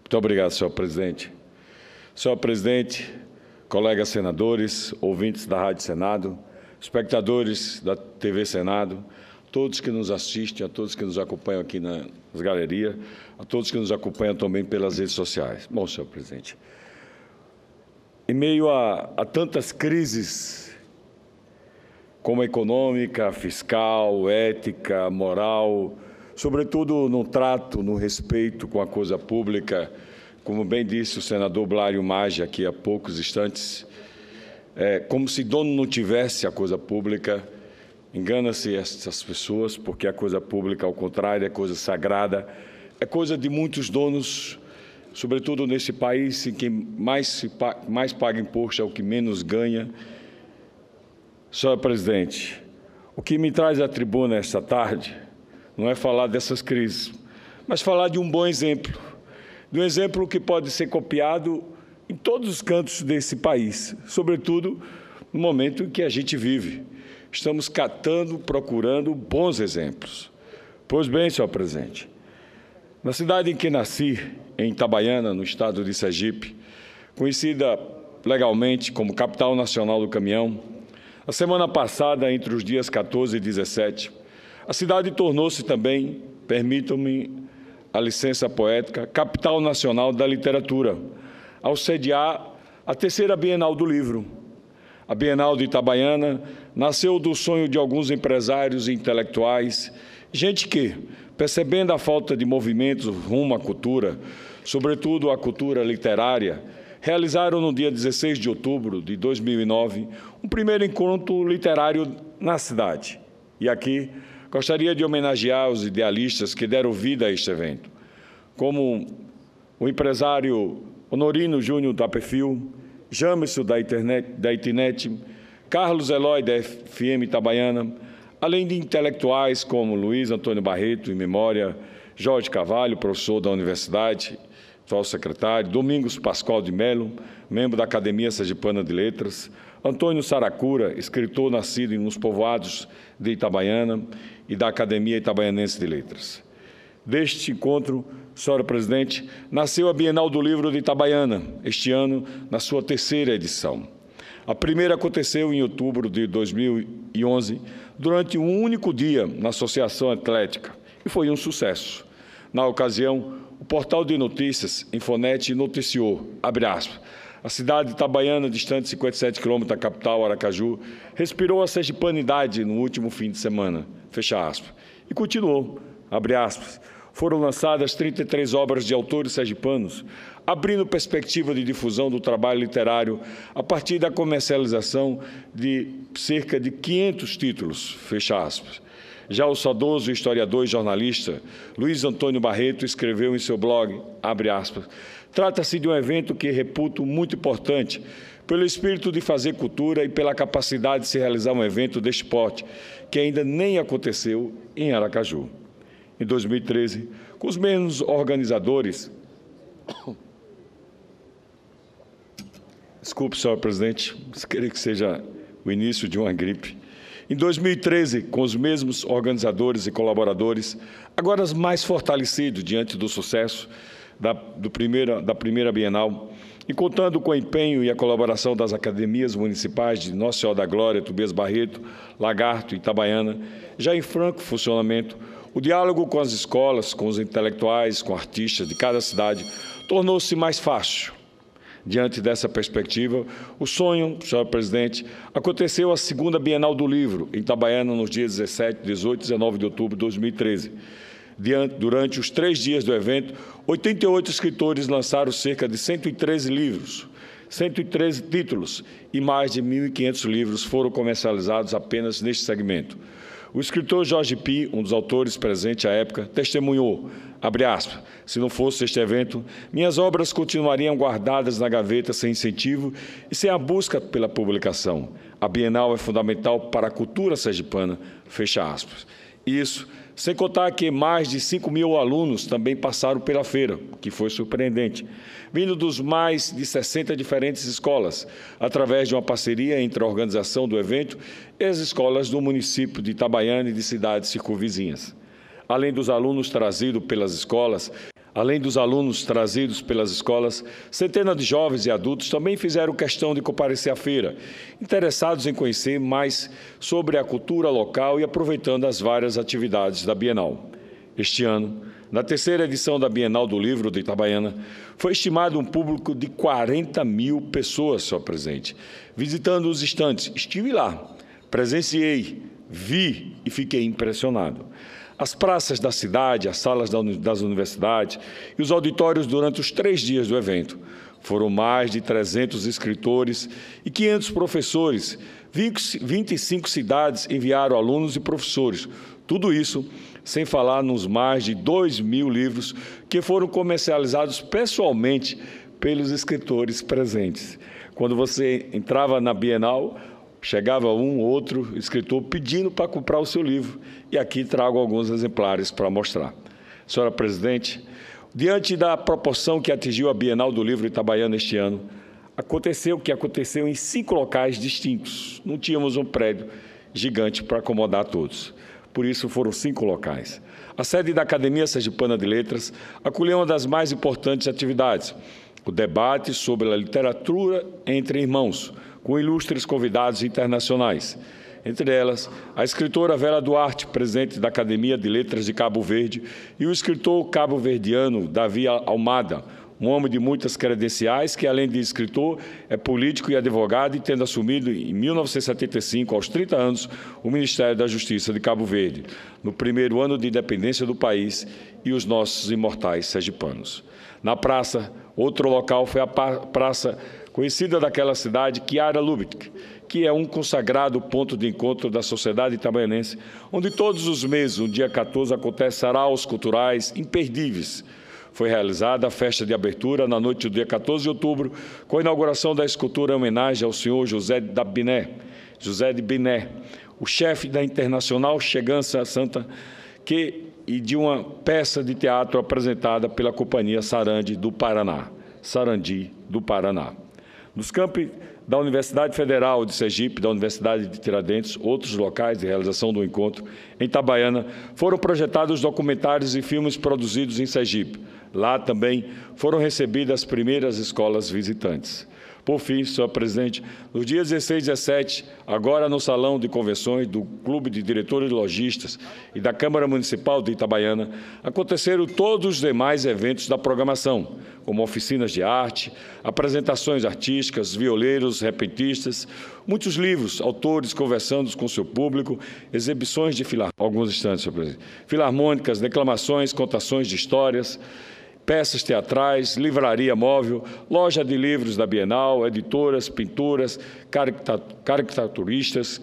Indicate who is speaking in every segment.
Speaker 1: Muito obrigado, senhor presidente. Senhor presidente, colegas senadores, ouvintes da Rádio Senado, espectadores da TV Senado, todos que nos assistem, a todos que nos acompanham aqui nas galerias, a todos que nos acompanham também pelas redes sociais. Bom, senhor presidente, em meio a tantas crises, como a econômica, fiscal, ética, moral, sobretudo no trato, no respeito com a coisa pública, como bem disse o senador Blário Maggi aqui há poucos instantes, como se dono não tivesse a coisa pública, engana-se essas pessoas, porque a coisa pública, ao contrário, é coisa sagrada, é coisa de muitos donos, sobretudo nesse país em que mais paga imposto é o que menos ganha. Senhor presidente, o que me traz à tribuna esta tarde não é falar dessas crises, mas falar de um bom exemplo, de um exemplo que pode ser copiado em todos os cantos desse país, sobretudo no momento em que a gente vive. Estamos catando, procurando bons exemplos. Pois bem, senhor presidente, na cidade em que nasci, em Itabaiana, no estado de Sergipe, conhecida legalmente como capital nacional do caminhão, a semana passada, entre os dias 14 e 17, a cidade tornou-se também, permitam-me a licença poética, capital nacional da literatura, ao sediar a terceira Bienal do Livro. A Bienal de Itabaiana nasceu do sonho de alguns empresários e intelectuais, gente que, percebendo a falta de movimentos rumo à cultura, sobretudo à cultura literária, realizaram no dia 16 de outubro de 2009 um primeiro encontro literário na cidade. E aqui gostaria de homenagear os idealistas que deram vida a este evento, como o empresário Honorino Júnior da Perfil, Jamerson da Itinet, Carlos Eloy da FM Itabaiana, além de intelectuais como Luiz Antônio Barreto, em memória, Jorge Carvalho, professor da universidade, atual secretário, Domingos Pascoal de Melo, membro da Academia Sergipana de Letras, Antônio Saracura, escritor nascido nos povoados de Itabaiana e da Academia Itabaianense de Letras. Deste encontro, senhora presidente, nasceu a Bienal do Livro de Itabaiana, este ano, na sua terceira edição. A primeira aconteceu em outubro de 2011, durante um único dia na Associação Atlética, e foi um sucesso. Na ocasião, o portal de notícias, Infonet, noticiou, abre aspas, a cidade de Itabaiana, distante 57 quilômetros da capital, Aracaju, respirou a sergipanidade no último fim de semana, fecha aspas. E continuou, abre aspas, foram lançadas 33 obras de autores sergipanos, abrindo perspectiva de difusão do trabalho literário a partir da comercialização de cerca de 500 títulos, fecha aspas. Já o saudoso historiador e jornalista Luiz Antônio Barreto escreveu em seu blog, abre aspas, trata-se de um evento que reputo muito importante pelo espírito de fazer cultura e pela capacidade de se realizar um evento deste porte, que ainda nem aconteceu em Aracaju. Em 2013, com os mesmos organizadores... Desculpe, senhor presidente, queria que seja o início de uma gripe. Em 2013, com os mesmos organizadores e colaboradores, agora mais fortalecidos diante do sucesso da primeira Bienal, e contando com o empenho e a colaboração das academias municipais de Nossa Senhora da Glória, Tobias Barreto, Lagarto e Itabaiana, já em franco funcionamento, o diálogo com as escolas, com os intelectuais, com artistas de cada cidade, tornou-se mais fácil. Diante dessa perspectiva, o sonho, senhor presidente, aconteceu a segunda Bienal do Livro, em Itabaiana, nos dias 17, 18 e 19 de outubro de 2013. Durante os 3 dias do evento, 88 escritores lançaram cerca de 113 livros, 113 títulos e mais de 1.500 livros foram comercializados apenas neste segmento. O escritor Jorge Pi, um dos autores presente à época, testemunhou, abre aspas, se não fosse este evento, minhas obras continuariam guardadas na gaveta sem incentivo e sem a busca pela publicação. A Bienal é fundamental para a cultura sergipana, fecha aspas. Isso, sem contar que mais de 5.000 alunos também passaram pela feira, que foi surpreendente, vindo dos mais de 60 diferentes escolas, através de uma parceria entre a organização do evento e as escolas do município de Itabaiana e de cidades circunvizinhas. Além dos alunos trazidos pelas escolas, Além dos alunos trazidos pelas escolas, centenas de jovens e adultos também fizeram questão de comparecer à feira, interessados em conhecer mais sobre a cultura local e aproveitando as várias atividades da Bienal. Este ano, na terceira edição da Bienal do Livro de Itabaiana, foi estimado um público de 40 mil pessoas, senhor presidente, visitando os estandes. Estive lá, presenciei, vi e fiquei impressionado. As praças da cidade, as salas das universidades e os auditórios durante os 3 dias do evento. Foram mais de 300 escritores e 500 professores. 25 cidades enviaram alunos e professores. Tudo isso sem falar nos mais de 2.000 livros que foram comercializados pessoalmente pelos escritores presentes. Quando você entrava na Bienal, chegava um ou outro escritor pedindo para comprar o seu livro. E aqui trago alguns exemplares para mostrar. Senhora presidente, diante da proporção que atingiu a Bienal do Livro Itabaiana este ano, aconteceu o que aconteceu em 5 locais distintos. Não tínhamos um prédio gigante para acomodar todos. Por isso, foram 5 locais. A sede da Academia Sergipana de Letras acolheu uma das mais importantes atividades, o debate sobre a literatura entre irmãos, com ilustres convidados internacionais. Entre elas, a escritora Vera Duarte, presidente da Academia de Letras de Cabo Verde, e o escritor cabo-verdiano Davi Almada, um homem de muitas credenciais que, além de escritor, é político e advogado, e tendo assumido, em 1975, aos 30 anos, o Ministério da Justiça de Cabo Verde, no primeiro ano de independência do país, e os nossos imortais sergipanos. Na praça, outro local foi a praça conhecida daquela cidade, Chiara Lubitsch, que é um consagrado ponto de encontro da sociedade itabaianense, onde todos os meses, no dia 14, acontecem saraus culturais imperdíveis. Foi realizada a festa de abertura na noite do dia 14 de outubro, com a inauguração da escultura em homenagem ao senhor José de Biné, o chefe da Internacional Chegança Santa, e de uma peça de teatro apresentada pela Companhia Sarandi do Paraná. Nos campi da Universidade Federal de Sergipe, da Universidade de Tiradentes, outros locais de realização do encontro, em Itabaiana, foram projetados documentários e filmes produzidos em Sergipe. Lá também foram recebidas as primeiras escolas visitantes. Por fim, senhor presidente, nos dias 16 e 17, agora no Salão de Convenções do Clube de Diretores de Lojistas e da Câmara Municipal de Itabaiana, aconteceram todos os demais eventos da programação, como oficinas de arte, apresentações artísticas, violeiros, repentistas, muitos livros, autores conversando com seu público, exibições de alguns instantes, senhor presidente, filarmônicas, declamações, contações de histórias, peças teatrais, livraria móvel, loja de livros da Bienal, editoras, pinturas, caricaturistas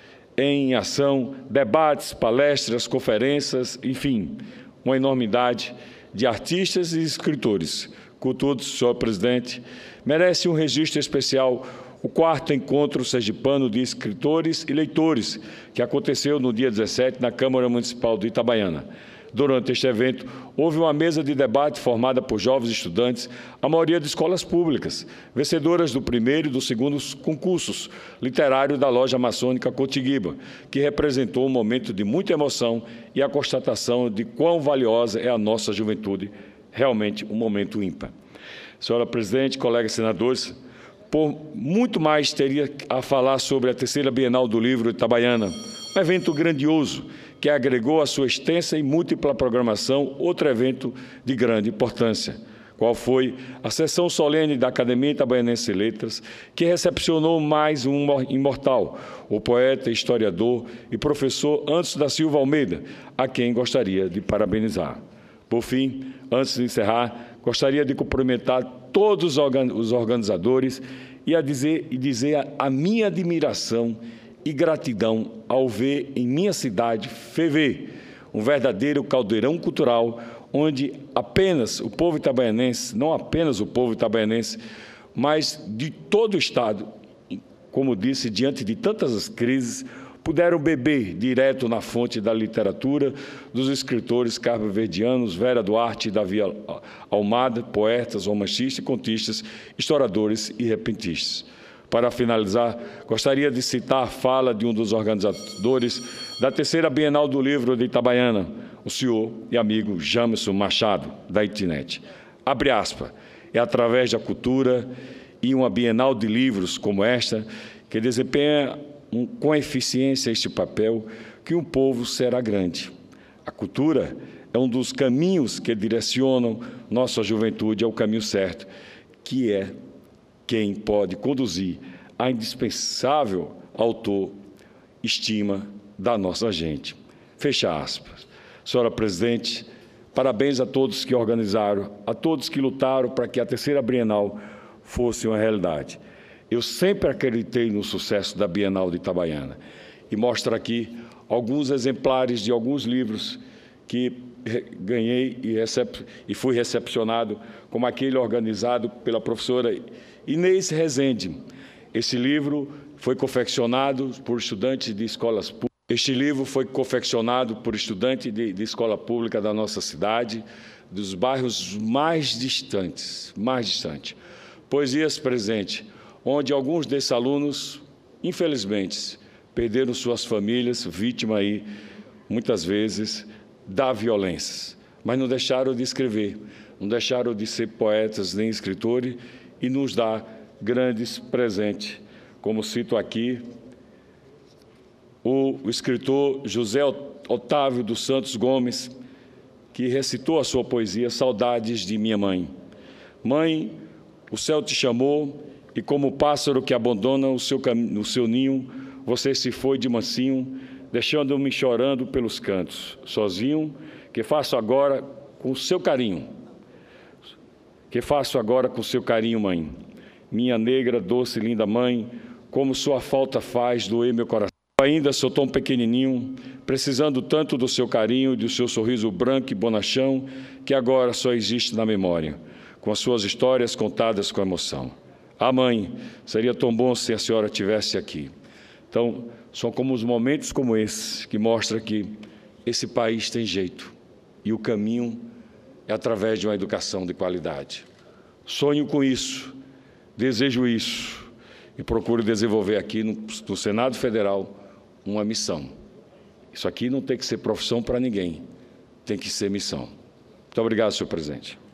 Speaker 1: em ação, debates, palestras, conferências, enfim, uma enormidade de artistas e escritores. Contudo, senhor presidente, merece um registro especial o 4º Encontro Sergipano de Escritores e Leitores, que aconteceu no dia 17 na Câmara Municipal de Itabaiana. Durante este evento, houve uma mesa de debate formada por jovens estudantes, a maioria de escolas públicas, vencedoras do primeiro e do segundo concursos literários da Loja Maçônica Cotiguiba, que representou um momento de muita emoção e a constatação de quão valiosa é a nossa juventude, realmente um momento ímpar. Senhora presidente, colegas senadores, por muito mais teria a falar sobre a terceira Bienal do Livro Itabaiana, um evento grandioso, que agregou à sua extensa e múltipla programação outro evento de grande importância, qual foi a sessão solene da Academia Itabaianense de Letras, que recepcionou mais um imortal, o poeta, historiador e professor Anderson da Silva Almeida, a quem gostaria de parabenizar. Por fim, antes de encerrar, gostaria de cumprimentar todos os organizadores e dizer a minha admiração e gratidão ao ver em minha cidade, FEVE, um verdadeiro caldeirão cultural, onde apenas o povo itabaianense, não apenas o povo itabaianense, mas de todo o Estado, como disse, diante de tantas crises, puderam beber direto na fonte da literatura dos escritores cabo-verdianos Vera Duarte e Davi Almada, poetas, romancistas e contistas, historiadores e repentistas. Para finalizar, gostaria de citar a fala de um dos organizadores da terceira Bienal do Livro de Itabaiana, o senhor e amigo Jamerson Machado, da Itinet. Abre aspas, é através da cultura e uma Bienal de livros como esta, que desempenha com eficiência este papel, que um povo será grande. A cultura é um dos caminhos que direcionam nossa juventude ao caminho certo, que é quem pode conduzir a indispensável autoestima da nossa gente. Fecha aspas. Senhora Presidente, parabéns a todos que organizaram, a todos que lutaram para que a terceira Bienal fosse uma realidade. Eu sempre acreditei no sucesso da Bienal de Itabaiana e mostro aqui alguns exemplares de alguns livros que ganhei e fui recepcionado, como aquele organizado pela professora Inês Rezende. Esse livro foi confeccionado por estudantes de escolas públicas. Este livro foi confeccionado por estudantes de escola pública da nossa cidade, dos bairros mais distantes. Poesias presentes, onde alguns desses alunos, infelizmente, perderam suas famílias, vítima aí, muitas vezes, da violência. Mas não deixaram de escrever, não deixaram de ser poetas nem escritores e nos dá grandes presentes. Como cito aqui, o escritor José Otávio dos Santos Gomes, que recitou a sua poesia Saudades de Minha Mãe. Mãe, o céu te chamou e como pássaro que abandona o seu ninho, você se foi de mansinho, deixando-me chorando pelos cantos, sozinho, que faço agora com o seu carinho? Que faço agora com o seu carinho, mãe? Minha negra, doce, linda mãe, como sua falta faz doer meu coração. Ainda sou tão pequenininho, precisando tanto do seu carinho e do seu sorriso branco e bonachão, que agora só existe na memória, com as suas histórias contadas com emoção. Ah, mãe, seria tão bom se a senhora estivesse aqui. Então, são como os momentos como esse que mostram que esse país tem jeito e o caminho é através de uma educação de qualidade. Sonho com isso, desejo isso e procuro desenvolver aqui no Senado Federal uma missão. Isso aqui não tem que ser profissão para ninguém, tem que ser missão. Muito obrigado, senhor presidente.